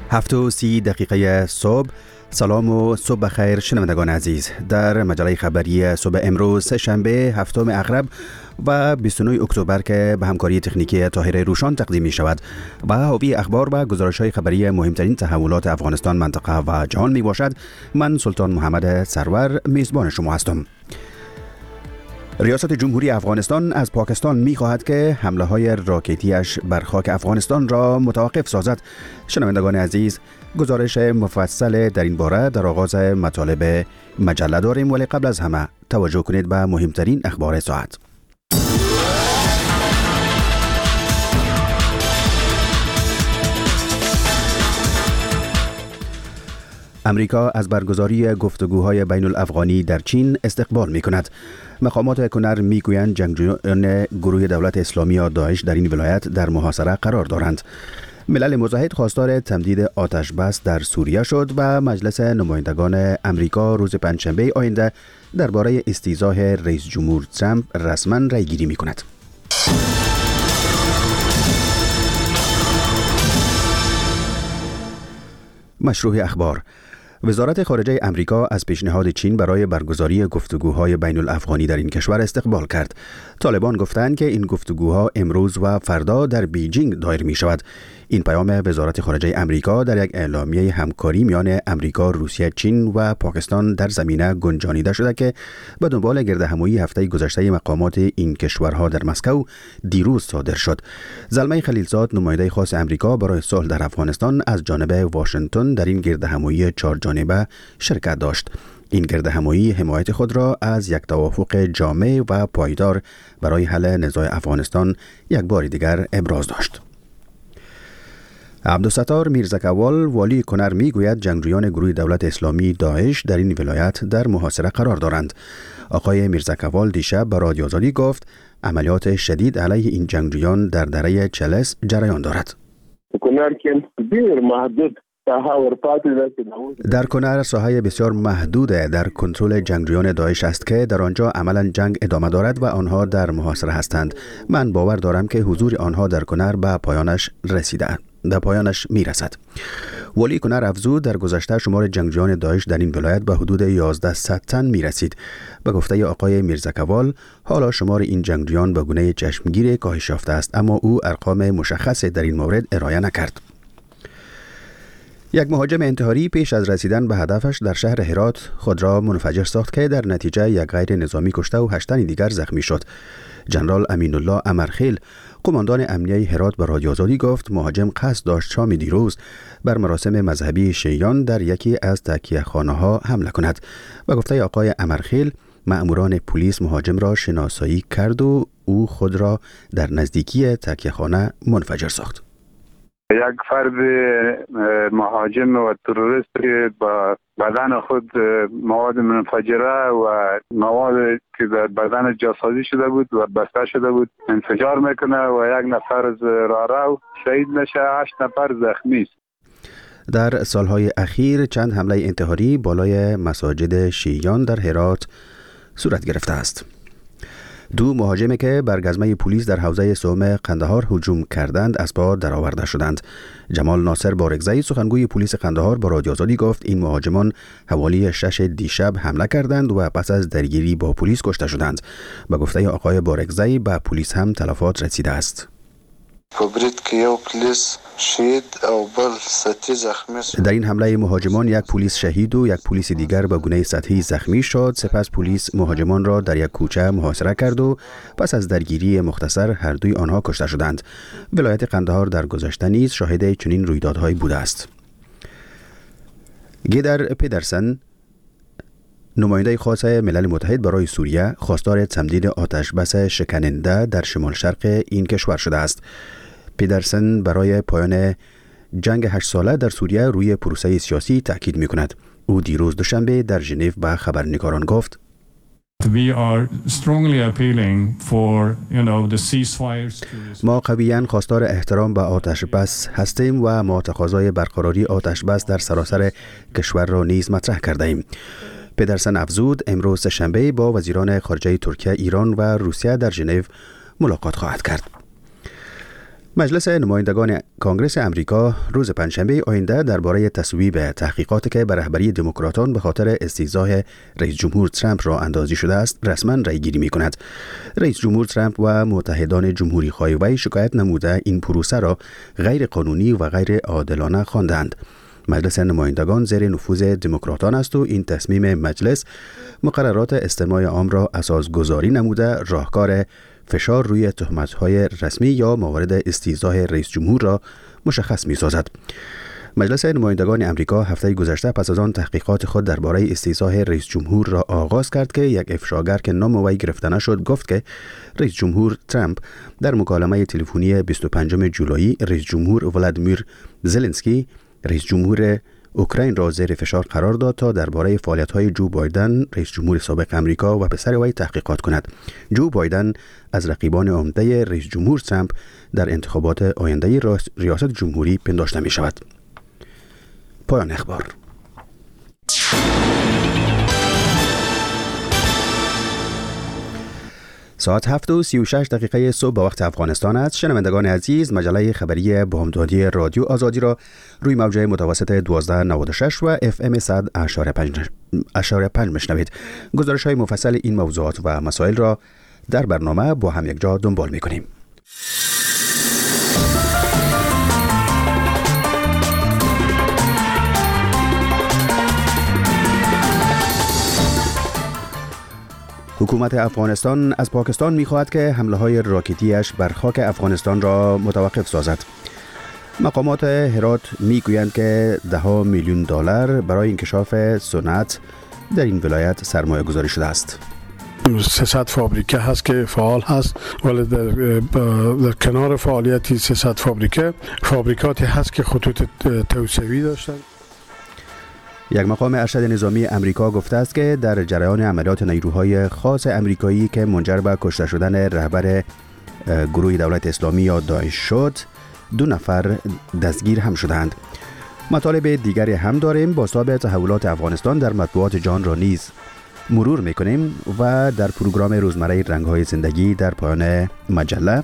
7:30 صبح. سلام و صبح بخیر شنوندگان عزیز. در مجله خبری صبح امروز شنبه 7 اغرب و 29 اکتبر که به همکاری تکنیکی طاهر روشان تقدیم می شود و حاوی اخبار و گزارش‌های خبری مهمترین تحولات افغانستان، منطقه و جهان می باشد. من سلطان محمد سرور میزبان شما هستم. ریاست جمهوری افغانستان از پاکستان می خواهد که حمله های راکتیش بر خاک افغانستان را متوقف سازد. شنوندگان عزیز، گزارش مفصل در این باره در آغاز مطالب مجله داریم، ولی قبل از همه توجه کنید به مهمترین اخبار ساعت. امریکا از برگزاری گفتگوهای بین الافغانی در چین استقبال می کند. مقامات کنر می گویند جنگجویان گروه دولت اسلامی یا داعش در این ولایت در محاصره قرار دارند. ملل متحد خواستار تمدید آتش بس در سوریه شد و مجلس نمایندگان امریکا روز پنجشنبه آینده درباره استیضاح رئیس جمهور ترامپ رسما رای گیری می کند. مشروع اخبار. وزارت خارجه امریکا از پیشنهاد چین برای برگزاری گفتگوهای بین الافغانی در این کشور استقبال کرد. طالبان گفتند که این گفتگوها امروز و فردا در بیجینگ دایر می شود. این پیام وزارت خارجه امریکا در یک اعلامیه همکاری میان امریکا، روسیه، چین و پاکستان در زمینه گنجانیده شده که به دنبال گردهمایی هفته گذشته مقامات این کشورها در مسکو دیروز صادر شد. زلمه خلیلزاد، نماینده خاص امریکا برای صلح در افغانستان، از جانب واشنگتن در این گردهمایی چهارجانبه شرکت داشت. این گردهمایی حمایت خود را از یک توافق جامع و پایدار برای حل نزاع افغانستان یک بار دیگر ابراز داشت. عبدالستار میرزکوال، والی کنر، می گوید جنگجویان گروه دولت اسلامی داعش در این ولایت در محاصره قرار دارند. آقای میرزکوال دیشب به رادیو آزادی گفت عملیات شدید علیه این جنگجویان در دره چلس جریان دارد. در کنر ساحه بسیار محدود در کنترل جنگجویان داعش است که در آنجا عملا جنگ ادامه دارد و آنها در محاصره هستند. من باور دارم که حضور آنها در کنر به پایانش میرسد. ولی کنر افزود در گذشته شمار جنگجویان داعش در این ولایت به حدود 1100 تن میرسید. به گفته آقای میرزکوال، حالا شمار این جنگجویان به گونه چشمگیر کاهش یافته است، اما او ارقام مشخصی در این مورد ارائه نکرد. یک مهاجم انتحاری پیش از رسیدن به هدفش در شهر هرات خود را منفجر ساخت که در نتیجه یک غیر نظامی کشته و 8 تن دیگر زخمی شد. جنرال امین الله امرخیل، قماندان امنیه هرات، به رادیو آزادی گفت مهاجم قصد داشت شام دیروز بر مراسم مذهبی شیعیان در یکی از تکیه‌خانه‌ها حمله کند. و گفته آقای امرخیل، مأموران پلیس مهاجم را شناسایی کرد و او خود را در نزدیکی تکیه‌خانه منفجر ساخت. یک فرد مهاجم و تروریست با بدن خود مواد منفجره و مواد که در بدن جاسازی شده بود و بسته شده بود انفجار میکنه و یک نفر از راهرو شهید میشه، 8 نفر زخمی است. در سالهای اخیر چند حمله انتحاری بالای مساجد شیعیان در هرات صورت گرفته است. 2 مهاجمی که بر گزمه پلیس در حوزه سوم قندهار هجوم کردند از پا درآورده شدند. جمال ناصر بارگزئی، سخنگوی پلیس قندهار، با رادیو آزادی گفت این مهاجمان حوالی 6 دیشب حمله کردند و پس از درگیری با پلیس کشته شدند. به گفته آقای بارگزئی به پلیس هم تلفات رسیده است. در این حمله مهاجمان یک پلیس شهید و یک پلیس دیگر به گونه سطحی زخمی شد. سپس پلیس مهاجمان را در یک کوچه محاصره کرد و پس از درگیری مختصر هر دوی آنها کشته شدند. ولایت قندهار در گذشته نیز شاهد چنین رویدادهایی بوده است. گیدر پدرسن، نماینده خاص ملل متحد برای سوریه، خواستار تمدید آتش بس شکننده در شمال شرق این کشور شده است. پدرسن برای پایان جنگ 8 ساله در سوریه روی پروسه سیاسی تاکید می کند. او دیروز دوشنبه در ژنو به خبرنگاران گفت ما قویاً خواستار احترام به آتش بس هستیم و ما تقاضای برقراری آتش بس در سراسر کشور را نیز مطرح کرده ایم. پدرسن افزود امروز شنبه با وزیران خارجه ترکیه، ایران و روسیه در ژنو ملاقات خواهد کرد. مجلس نمایندگان کانگرس امریکا روز پنجشنبه آینده درباره تصویب تحقیقاتی که به رهبری دموکراتان به خاطر استیضاح رئیس جمهور ترامپ راه اندازی شده است رسما رأی گیری می‌کند. رئیس جمهور ترامپ و متحدان جمهوری خواه وی شکایت نموده این پروسه را غیر قانونی و غیر عادلانه خواندند. مجلس نمایندگان زیر نفوذ دموکراتان است و این تصمیم مجلس مقررات استماع عام را اساسگذاری نموده راهکار فشار روی تهمت‌های رسمی یا موارد استیضاح رئیس جمهور را مشخص می‌سازد. مجلس نمایندگان امریکا هفته گذشته پس از آن تحقیقات خود درباره استیضاح رئیس جمهور را آغاز کرد که یک افشاگر که نام وی گرفته نشد گفت که رئیس جمهور ترامپ در مکالمه تلفنی 25 جولای رئیس جمهور ولادیمیر زلنسکی رئیس جمهور اوکراین را زیر فشار قرار داد تا درباره فعالیت‌های جو بایدن رئیس جمهور سابق امریکا و پسر وی تحقیقات کند. جو بایدن از رقیبان عمده رئیس جمهور ترامپ در انتخابات آینده ریاست جمهوری پنداشته می شود. پایان اخبار. ساعت 7:36 صبح به وقت افغانستان است. شنوندگان عزیز، مجله خبری بامدادی رادیو آزادی را روی موجه متوسط 1296 و FM 100.5 میشنوید. گزارش‌های مفصل این موضوعات و مسائل را در برنامه با هم یک جا دنبال می‌کنیم. حکومت افغانستان از پاکستان می‌خواهد که حمله‌های راکتی‌اش بر خاک افغانستان را متوقف سازد. مقامات هرات می‌گویند که $10 میلیون برای انکشاف صنعت در این ولایت سرمایه گذاری شده است. 300 فابریکه هست که فعال هست، ولی در کنار فعالیت 300 فابریکاتی هست که خطوط توسعه‌ای داشتند. یک مقام ارشد نظامی امریکا گفته است که در جریان عملیات نیروهای خاص امریکایی که منجر به کشته شدن رهبر گروه دولت اسلامی یا داعش شد 2 نفر دستگیر هم شدند. مطالب دیگری هم داریم. بازتاب تحولات افغانستان در مطبوعات جهان را نیز مرور میکنیم و در پروگرام روزمره رنگ‌های زندگی در پایان مجله.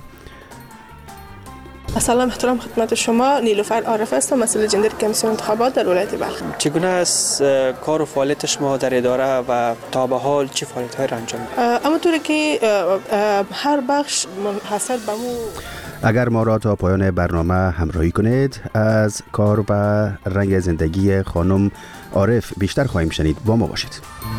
سلام احترام خدمت شما. نیلوفر عارف هستم، مسئول جندر کمیسیون انتخابات در ولایت بلخ. چگونه است کار و فعالیت شما در اداره و تا به حال چه فعالیت‌هایی را انجام می‌دهید؟ همونطوری که هر بخش منحصر به مو. اگر ما را تا پایان برنامه همراهی کنید از کار و رنگ زندگی خانم عارف بیشتر خواهیم شنید. با ما باشید.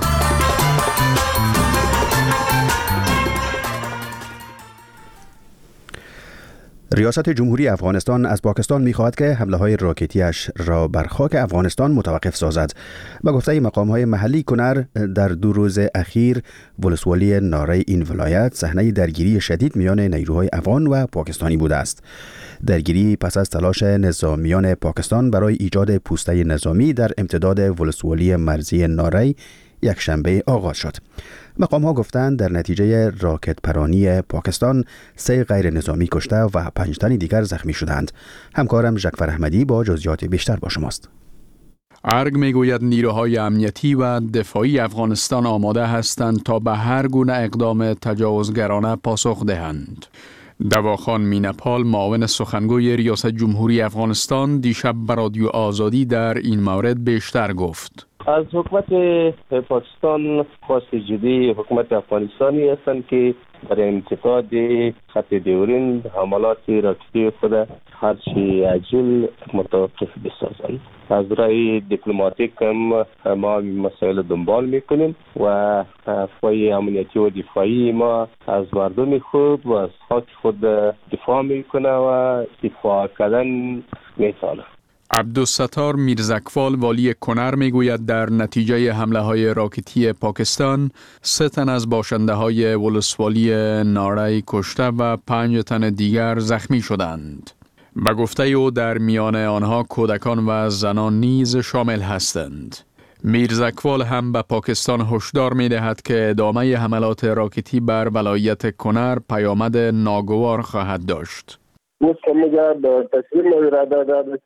ریاست جمهوری افغانستان از پاکستان می‌خواهد که حمله‌های راکتی‌اش را بر خاک افغانستان متوقف سازد. به گفته مقام‌های محلی کنر در 2 روز اخیر ولسوالی ناره این ولایت صحنه درگیری شدید میان نیروهای افغان و پاکستانی بوده است. درگیری پس از تلاش نظامیان پاکستان برای ایجاد پوسته نظامی در امتداد ولسوالی مرزی ناره یک شنبه آغاز شد. مقام‌ها گفتند در نتیجه راکت پرانی پاکستان 3 غیر نظامی کشته و 5 تن دیگر زخمی شدند. همکارم جعفر احمدی با جزئیات بیشتر با شماست. ارگ میگوید نیروهای امنیتی و دفاعی افغانستان آماده هستند تا به هر گونه اقدام تجاوزگرانه پاسخ دهند. دواخان مینپال معاون سخنگوی ریاست جمهوری افغانستان دیشب به رادیو آزادی در این مورد بیشتر گفت. از حکومت پاکستان خواست جدی حکومت افغانستانی هستند که برای انتقاد خط دیورین حملات راکتی خود هرچی عاجل متوقف بسازند. از رای دیپلماتیک هم ما مسائل دنبال میکنیم و فای امنیتی و دفاعی ما از مردم خود و از خاک خود دفاع میکنه و دفاع کردن میتونه. عبدالستار میرزکوال والی کنر میگوید در نتیجه حمله‌های راکتی پاکستان 3 تن از باشنده‌های ولسوالی ناره کشته و 5 تن دیگر زخمی شدند. به گفته او در میان آنها کودکان و زنان نیز شامل هستند. میرزکوال هم به پاکستان هشدار می‌دهد که ادامه حملات راکتی بر ولایت کنر پیامد ناگوار خواهد داشت. تصویر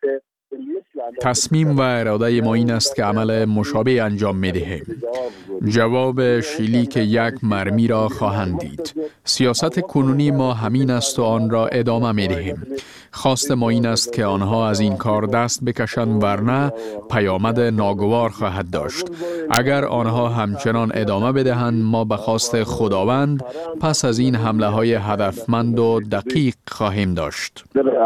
تصمیم و اراده ما این است که عمل مشابه انجام می دهیم. جواب شلیک یک مرمی را خواهند دید. سیاست کنونی ما همین است و آن را ادامه می دهیم. خواست ما این است که آنها از این کار دست بکشند، ورنه پیامد ناگوار خواهد داشت. اگر آنها همچنان ادامه بدهند، ما به خواست خداوند پس از این حمله های هدفمند و دقیق خواهیم داشت.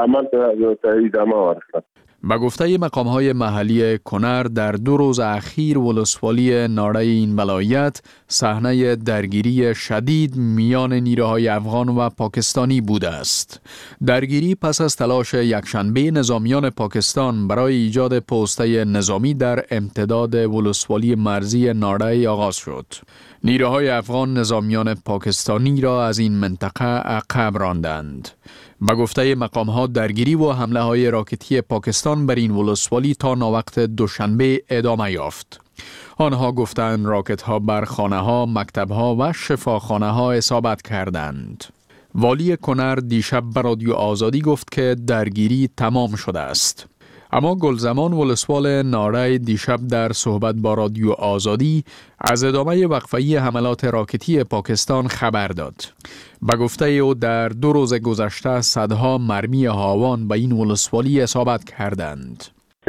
به گفته مقام‌های محلی کنر، در 2 روز اخیر ولسوالی ناړی این ولایت صحنه درگیری شدید میان نیروهای افغان و پاکستانی بوده است. درگیری پس از تلاش یکشنبه نظامیان پاکستان برای ایجاد پوسته نظامی در امتداد ولسوالی مرزی ناړی آغاز شد. نیروهای افغان نظامیان پاکستانی را از این منطقه عقب راندند. به گفته مقام‌ها، درگیری و حمله‌های راکتی پاکستان بر این ولسوالی تا ناوقت دوشنبه ادامه یافت. آنها گفتند راکت‌ها بر خانه‌ها، مکتب‌ها و شفاخانه‌ها اصابت کردند. والی کنر دیشب به رادیو آزادی گفت که درگیری تمام شده است. اما گلزمان ولسوال ناړی دیشب در صحبت با رادیو آزادی از ادامه وقفه‌ای حملات راکتی پاکستان خبر داد. به گفته او در 2 روز گذشته صدها مرمی هاوان به این ولسوالی اصابت کردند.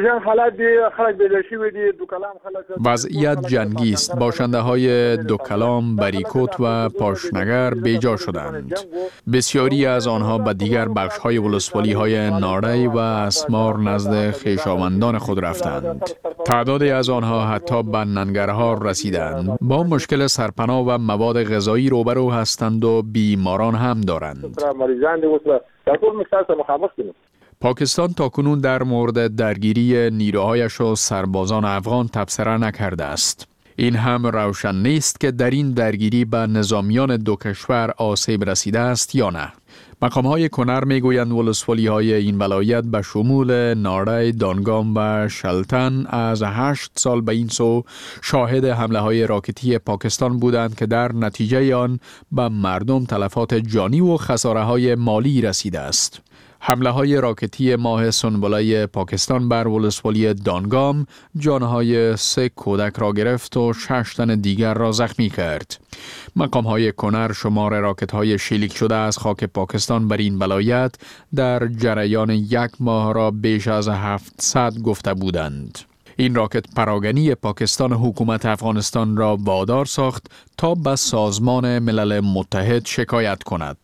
وضعیت جنگی است. باشنده های دوکلام، بریکوت و پاشنگر بیجا شدند. بسیاری از آنها به دیگر بخش های ولسوالی های ناړی و اسمار نزد خویشاوندان خود رفتند. تعدادی از آنها حتی به ننگرهار رسیدند. با مشکل سرپناه و مواد غذایی روبرو هستند و بیماران هم دارند. پاکستان تاکنون در مورد درگیری نیروهایش و سربازان افغان تبصره نکرده است. این هم روشن نیست که در این درگیری به نظامیان 2 کشور آسیب رسیده است یا نه. مقام‌های کنر میگویند ولسوالی‌های این ولایت به شمول ناړی، دانگام و شلتن از 8 سال به این سو شاهد حمله‌های راکتی پاکستان بودند که در نتیجه آن به مردم تلفات جانی و خساره‌های مالی رسیده است. حمله‌های راکتی ماه سنبله پاکستان بر ولسوالی دانگام جانهای 3 کودک را گرفت و 6 تن دیگر را زخمی کرد. مقام‌های کنر شمار راکت‌های شلیک شده از خاک پاکستان بر این ولایت در جریان 1 ماه را بیش از 700 گفته بودند. این راکت پراگنی پاکستان حکومت افغانستان را وادار ساخت تا به سازمان ملل متحد شکایت کند.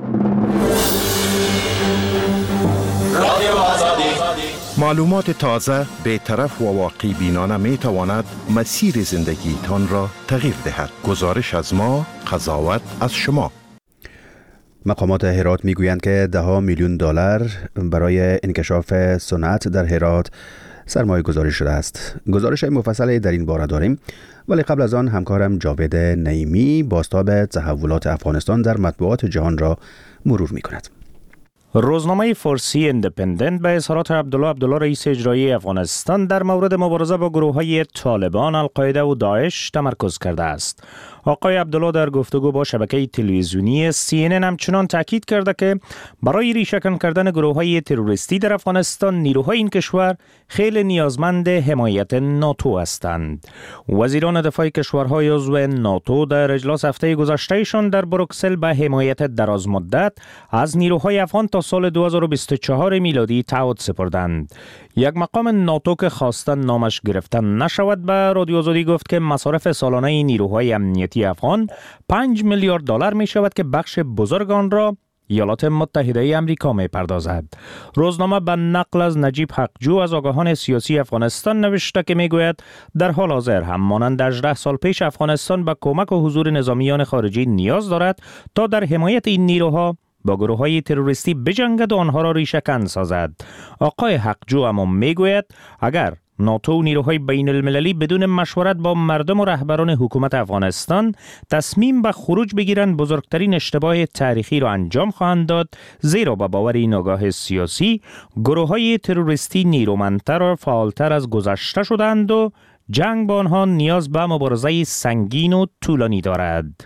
معلومات تازه، بی‌طرف و واقع بینانه می تواند مسیر زندگی تان را تغییر دهد. گزارش از ما، قضاوت از شما. مقامات هرات می گویند که $10 میلیون برای انکشاف صنعت در هرات سرمایه گذاری شده است. گزارش مفصلی در این باره داریم، ولی قبل از آن همکارم جاوید نعیمی بازتاب تحولات افغانستان در مطبوعات جهان را مرور می کند. روزنامه فارسی اندپندنت به اظهارات عبدالله رئیس اجرایی افغانستان در مورد مبارزه با گروه‌های طالبان، القاعده و داعش تمرکز کرده است. آقای عبدالله در گفتگو با شبکه تلویزیونی CNN همچنان تاکید کرده که برای ریشه‌کن کردن گروه‌های تروریستی در افغانستان نیروهای این کشور خیلی نیازمند حمایت ناتو هستند. وزیران دفاع کشورهای عضو ناتو در اجلاس هفته گذشتهشان در بروکسل به حمایت درازمدت از نیروهای افغان تا سال 2024 میلادی تعهد سپردند. یک مقام ناتو که خواستن نامش گرفته نشود به رادیو آزادی گفت که مصارف سالانه نیروهای امنیتی افغان $5 میلیارد می شود که بخش بزرگ آن را ایالات متحده امریکا می پردازد. روزنامه به نقل از نجیب حقجو از آگاهان سیاسی افغانستان نوشته که می گوید در حال حاضر هم مانند 18 سال پیش افغانستان به کمک و حضور نظامیان خارجی نیاز دارد تا در حمایت این نیروها با گروه‌های تروریستی بجنگد و آنها را ریشه‌کن سازد. آقای حقجو اما میگوید اگر ناتو و نیروهای بین المللی بدون مشورت با مردم و رهبران حکومت افغانستان تصمیم به خروج بگیرند، بزرگترین اشتباه تاریخی را انجام خواهند داد، زیرا به باور این آگاه سیاسی گروه‌های تروریستی نیرومندتر و فعالتر از گذشته شدند و جنگ با آنها نیاز به مبارزه سنگین و طولانی دارد.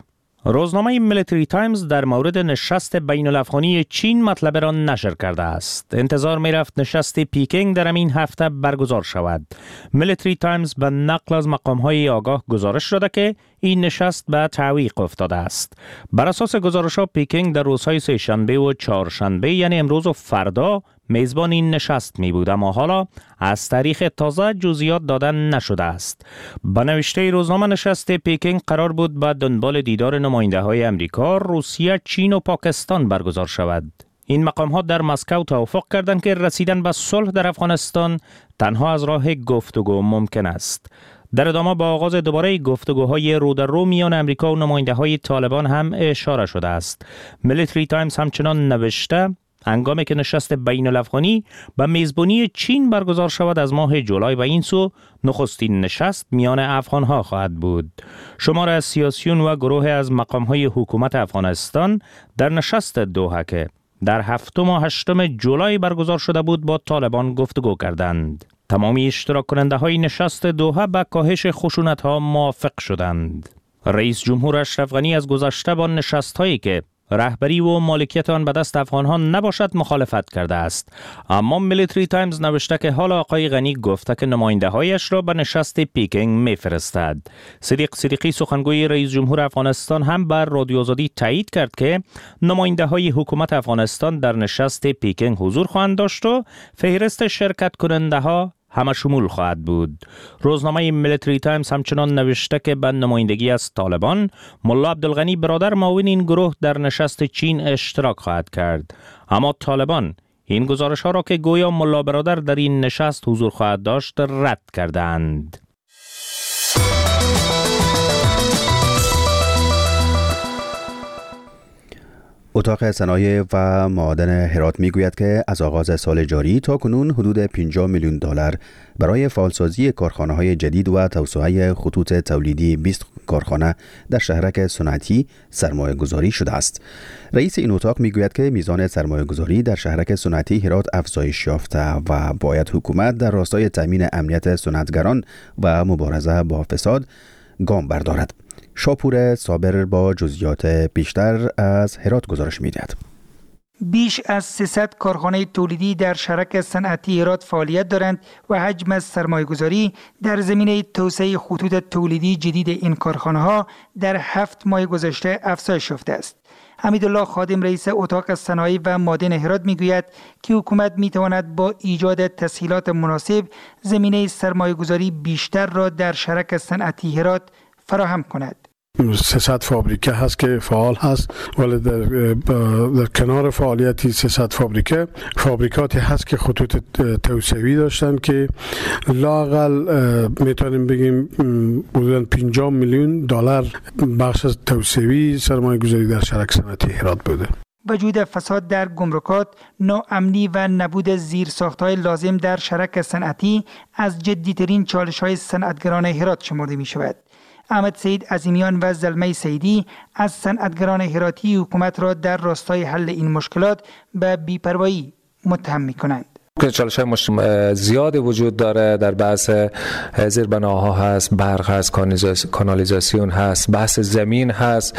روزنامه میلیتری تایمز در مورد نشست بین الافغانی چین مطلب را نشر کرده است. انتظار می رفت نشست پیکینگ در این هفته برگزار شود. میلیتری تایمز به نقل از مقام‌های آگاه گزارش داده که این نشست به تعویق افتاده است. بر اساس گزارش‌ها پیکینگ در روزهای سه‌شنبه و چهارشنبه یعنی امروز و فردا میزبان این نشست می بود، اما حالا از تاریخ تازه جزئیات دادن نشده است. با نوشته روزنامه نشست پیکینگ قرار بود با دنبال دیدار نماینده‌های امریکا، روسیه، چین و پاکستان برگزار شود. این مقام‌ها در مسکو توافق کردند که رسیدن به صلح در افغانستان تنها از راه گفتگو ممکن است. در ادامه با آغاز دوباره گفتگوهای رو در رو میان امریکا و نماینده‌های طالبان هم اشاره شده است. میلیتری تایمز همچنان نوشته هنگامی که نشست بین الافغانی به میزبانی چین برگزار شود از ماه جولای و این سو نخستین نشست میان افغانها خواهد بود. شمار از سیاسیون و گروه از مقامهای حکومت افغانستان در نشست دوحه که در 7 و 8 جولای برگزار شده بود با طالبان گفتگو کردند. تمامی اشتراک کننده های نشست دوحه به کاهش خشونت ها موافق شدند. رئیس جمهور اشرف غنی از گذشته با نشست هایی که رهبری و مالکیت آن به دست افغان‌ها نباشد مخالفت کرده است، اما میلیتری تایمز نوشته که حالا آقای غنی گفته که نماینده‌هایش را به نشست پیکینگ می‌فرستد. صدیق صدیقی سخنگوی رئیس جمهور افغانستان هم بر رادیو آزادی تایید کرد که نماینده‌های حکومت افغانستان در نشست پیکینگ حضور خواهند داشت و فهرست شرکت کننده‌ها همه شمول خواهد بود. روزنامه میلیتری تایمز همچنان نوشته که به نمایندگی از طالبان ملا عبدالغنی برادر معاون این گروه در نشست چین اشتراک خواهد کرد، اما طالبان این گزارش ها را که گویا ملا برادر در این نشست حضور خواهد داشت رد کردند. اتاق صنایع و معادن هرات میگوید که از آغاز سال جاری تا کنون حدود 50 میلیون دلار برای فعالسازی کارخانه‌های جدید و توسعه خطوط تولیدی 20 کارخانه در شهرک صنعتی سرمایه گذاری شده است. رئیس این اتاق میگوید که میزان سرمایه گذاری در شهرک صنعتی هرات افزایش یافته و باید حکومت در راستای تامین امنیت صنعتگران و مبارزه با فساد گام بردارد. شاپور صابر با جزئیات بیشتر از هرات گزارش می‌دهد. بیش از 300 کارخانه تولیدی در شهرک صنعتی هرات فعالیت دارند و حجم سرمایه‌گذاری در زمینه توسعه خطوط تولیدی جدید این کارخانه‌ها در 7 ماه گذشته افزایش یافته است. حمیدالله خادم رئیس اتاق صنایع و معادن هرات میگوید که حکومت میتواند با ایجاد تسهیلات مناسب زمینه سرمایه‌گذاری بیشتر را در شهرک صنعتی هرات فراهم کند. 300 فابریکه هست که فعال هست، ولی در کنار فعالیت 300 فابریکاتی هست که خطوط توسعه‌ای داشتن که لااقل میتونیم بگیم حدود 50 میلیون دلار بخش از توسعه‌ای سرمایه گذاری در شهرک صنعتی هرات بوده. وجود فساد در گمرکات، ناامنی و نبود زیرساخت‌های لازم در شهرک صنعتی از جدی‌ترین چالش‌های صنعتگران هرات شمرده می‌شود. احمد سید عظیمیان و زلمه سیدی از صنعتگران هراتی حکومت را در راستای حل این مشکلات به بی‌پروایی متهم می‌کنند. چالش‌های زیادی وجود داره، در بحث زیربناها هست، برق هست، کانالیزاسیون هست، بحث زمین هست.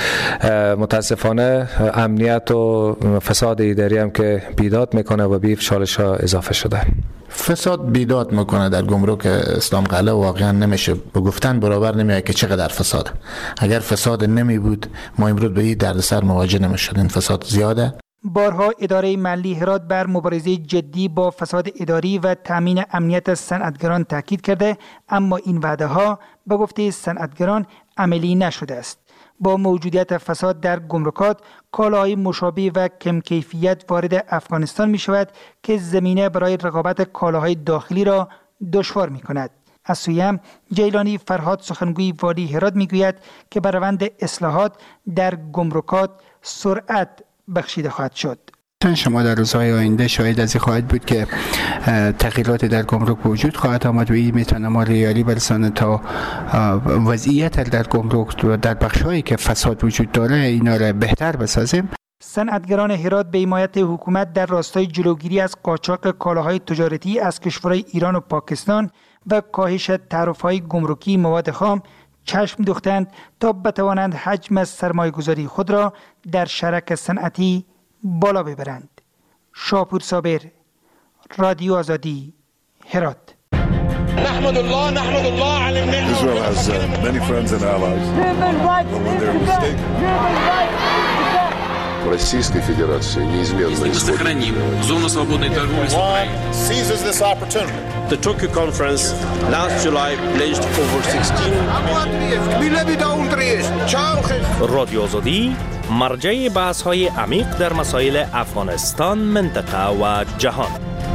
متاسفانه امنیت و فساد اداری هم که بیداد میکنه و به چالش‌ها اضافه شده. فساد بیداد میکنه در گمرک اسلام قلعه واقعا نمیشه به گفتن برابر نمیاد که چقدر فساد. اگر فساد نمی بود ما امروز به این دردسر مواجه نمیشد. این فساد زیاده. بارها اداره محلی هرات بر مبارزه جدی با فساد اداری و تامین امنیت صنعتگران تاکید کرده، اما این وعده ها به گفته صنعتگران عملی نشده است. با موجودیت فساد در گمرکات، کالاهای مشابه و کم کیفیت وارد افغانستان می شود که زمینه برای رقابت کالاهای داخلی را دشوار می کند. از سوی هم جیلانی فرهاد سخنگوی والی هرات می گوید که بر روند اصلاحات در گمرکات سرعت بخشیده خواهد شد. شما در روزهای آینده شاید از این خواهد بود که تغییرات در گمرک وجود خواهد آمد و این میتونه ما ریالی برسانه تا وضعیت در گمرک و در بخش‌هایی که فساد وجود داره اینا را بهتر بسازیم. صنعتگران هرات به حمایت حکومت در راستای جلوگیری از قاچاق کالاهای تجارتی از کشورهای ایران و پاکستان و کاهش تعرفه‌های گمرکی مواد خام چشم دوختند تا بتوانند حجم سرمایه‌گذاری خود را در شرک صنعتی بالا ببرند. شاپور صابر، رادیو آزادی، هرات. نحمد الله على النعمة. Israel has many friends and allies. But when they're mistaken. Российской Федерации неизменно сохраним зону свободной торговли с Украиной. Seizes this opportunity. The Tokyo conference last July pledged over 16 رادیو آزادی مرجع بحث‌های عمیق در مسائل افغانستان، منطقه و جهان.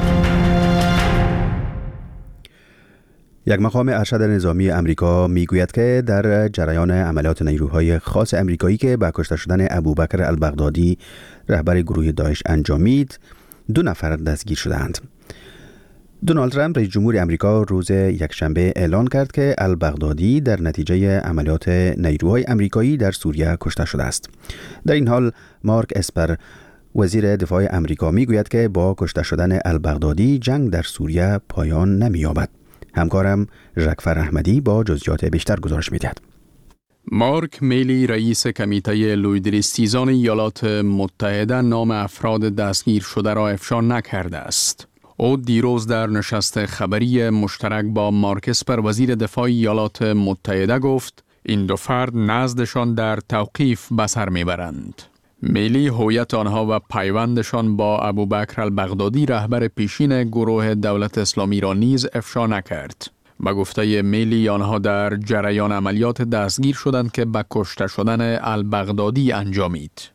یک مقام ارشد نظامی امریکا میگوید که در جریان عملیات نیروهای خاص امریکایی که به کشته شدن ابوبکر البغدادی رهبر گروه داعش انجامید 2 نفر دستگیر شدند. دونالد ترامپ رئیس جمهور امریکا روز یکشنبه اعلان کرد که البغدادی در نتیجه عملیات نیروهای امریکایی در سوریه کشته شده است. در این حال مارک اسپر وزیر دفاع امریکا میگوید که با کشته شدن البغدادی جنگ در سوریه پایان نمی‌یابد. همکارم ژکفر احمدی با جزئیات بیشتر گزارش می‌دهد. مارک میلی رئیس کمیته لویدریستیزان ایالات متحده نام افراد دستگیر شده را افشا نکرده است. او دیروز در نشست خبری مشترک با مارک اسپر وزیر دفاع ایالات متحده گفت این 2 فرد نزدشان در توقیف به سر میبرند. میلی هویت آنها و پیوندشان با ابوبکر البغدادی رهبر پیشین گروه دولت اسلامی را نیز افشا نکرد. به گفته میلی آنها در جریان عملیات دستگیر شدند که به کشته شدن البغدادی انجامید.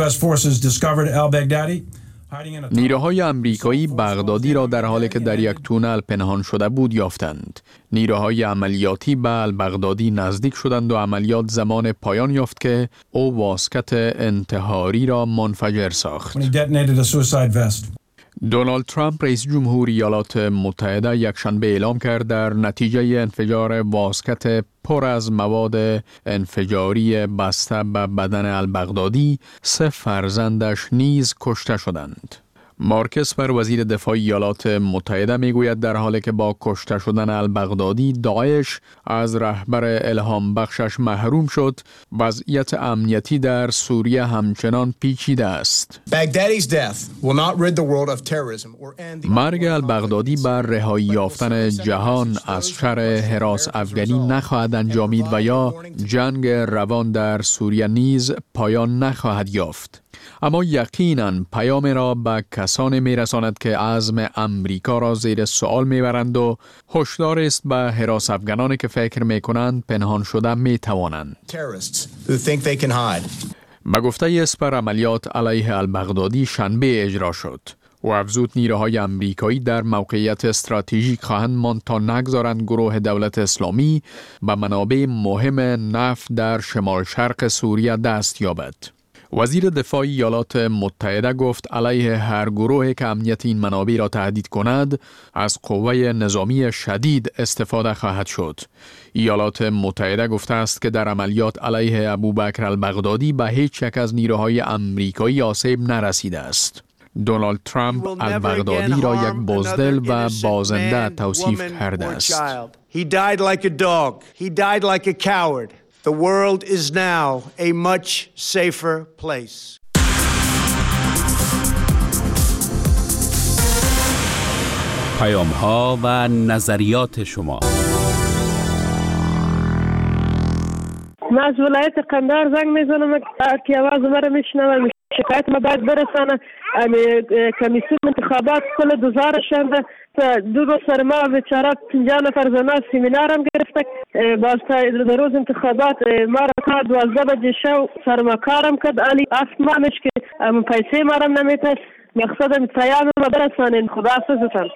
نیروهای امریکایی بغدادی را در حالی که در یک تونل پنهان شده بود یافتند. نیروهای عملیاتی به البغدادی نزدیک شدند و عملیات زمان پایان یافت که او واسکت انتحاری را منفجر ساخت. دونالد ترامپ رئیس جمهور ایالات متحده یکشنبه اعلام کرد در نتیجه انفجار واسکت پر از مواد انفجاری بسته به بدن البغدادی 3 فرزندش نیز کشته شدند. مارک اسپر وزیر دفاع ایالات متحده میگوید در حالی که با کشته شدن البغدادی داعش از رهبر الهام بخشش محروم شد، وضعیت امنیتی در سوریه همچنان پیچیده است. مرگ البغدادی بر رهایی یافتن جهان از شر حراس افغانی نخواهد انجامید و یا جنگ روان در سوریه نیز پایان نخواهد یافت. اما یقیناً پیام را به کسانی میرساند که عزم امریکا را زیر سوال میبرند و هشدار است به حراس افغانانی که فکر میکنند پنهان شده میتوانند. به گفته اسپر عملیات علیه البغدادی شنبه اجرا شد و افزود نیروهای امریکایی در موقعیت استراتژیک خواهند ماند تا نگذارند گروه دولت اسلامی به منابع مهم نفت در شمال شرق سوریه دست یابد. وزیر دفاع ایالات متحده گفت علیه هر گروهی که امنیت این منابع را تهدید کند از قوه نظامی شدید استفاده خواهد شد. ایالات متحده گفته است که در عملیات علیه ابوبکر البغدادی به هیچ یک از نیروهای امریکایی آسیب نرسیده است. دونالد ترامپ البغدادی را یک بزدل و بازنده توصیف کرده است. He died like a dog. He died like a coward. The world is now a much safer place. پیام‌ها و نظریات شما. من از ولایت قندهار زنگ میزنم که آواز مرا میشنوم. شکایت ما باید برسانه. کمیسیون انتخابات کل دوزارشنده دو سر ما بیچاره 50 نفر زنا سیمینارم گرفته باز تا روز انتخابات ما را تا 12 بجه شو سرماکارم کرد علی اسمانش که پیسه ما را نمیتست مقصدم پیام ما برسانین. خدا حافظتان.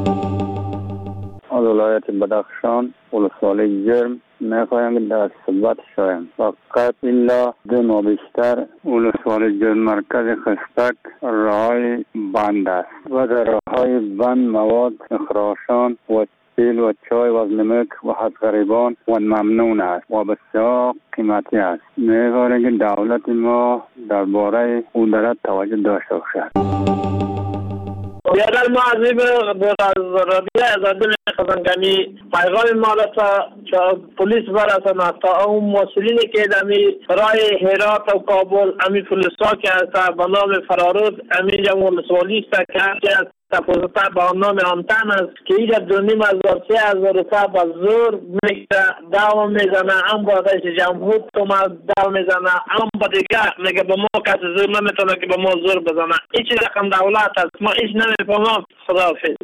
از ولایت بدخشان ولسوالی جرم میخوایم در ثبت شویم. فقط الا دو نو بیشتر ولسوالی جرم مرکز خستک راهای بند است و در راهای بند مواد اخراشان و تیل و چای و نمک و حد غریبان و ممنون است و بسیار قیمتی است. می‌گویم که دولت ما درباره او دارد توجه داشته باشد. بیادر ما عزیب رادیه ازاده میخواستن کمی پیغام ما را پولیس برسن تا اون مسئولینی که دمی رای هرات و کابل امی پولیسا که هسته به نام فرارود امی جمهور سوالی است که هرچی از تپوزتا به نام آنتن است که اینجا 2,500 روپا با زور میگه داو میزنه هم با رئیس جمهور تو ما داو میزنه هم با دیگه میگه با ما کسی زور نمیتونه که با ما زور بزنه این چیز رقم دولت است ما ایش نمیفهمم. خداحافظ.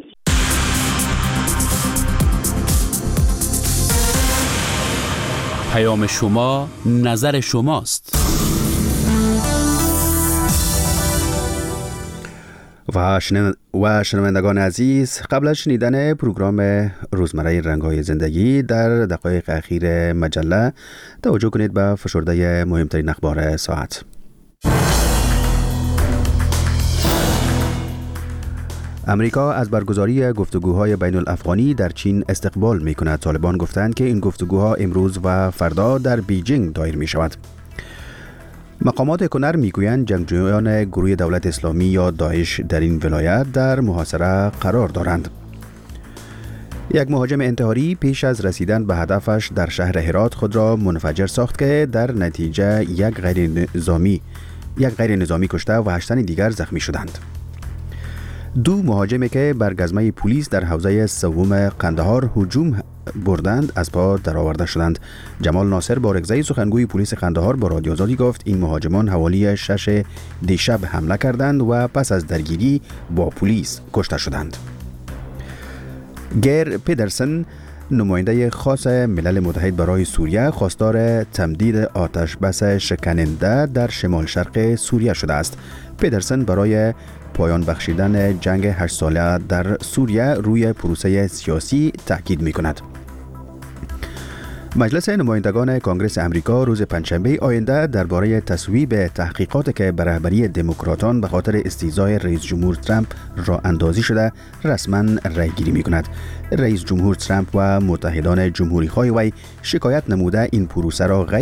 پیام شما نظر شماست. و شنوندگان عزیز، قبل از شنیدن پروگرام روزمره رنگ‌های زندگی در دقایق اخیر مجله توجه کنید به فشرده مهمترین اخبار ساعت. امریکا از برگزاری گفتگوهای بین الافغانی در چین استقبال می کند. طالبان گفتند که این گفتگوها امروز و فردا در بیجینگ دایر می شود. مقامات کنر میگویند جنگجویان گروه دولت اسلامی یا داعش در این ولایت در محاصره قرار دارند. یک مهاجم انتحاری پیش از رسیدن به هدفش در شهر هرات خود را منفجر ساخت که در نتیجه یک غیر نظامی کشته و 8 تن دیگر زخمی شدند. 2 مهاجمی که بر گزمه پلیس در حوزه سوم قندهار هجوم بردند از پا درآورده شدند. جمال ناصر بارگزی سخنگوی پلیس قندهار با رادیو آزادی گفت این مهاجمان حوالی 6 دیشب حمله کردند و پس از درگیری با پلیس کشته شدند. گر پدرسن نماینده خاص ملل متحد برای سوریه خواستار تمدید آتش بس شکننده در شمال شرق سوریه شده است. پدرسن برای پایان بخشیدن جنگ 8 ساله در سوریه روی پروسه سیاسی تاکید می کند. مجلس نمایندگان کنگره امریکا روز پنجشنبه آینده درباره تصویب تحقیقات که به رهبری دموکراتان به خاطر استیضاح رئیس جمهور ترامپ راه اندازی شده رسما رأی گیری می کند. رئیس جمهور ترامپ و متحدان جمهوری خواه وی شکایت نموده این پروسه را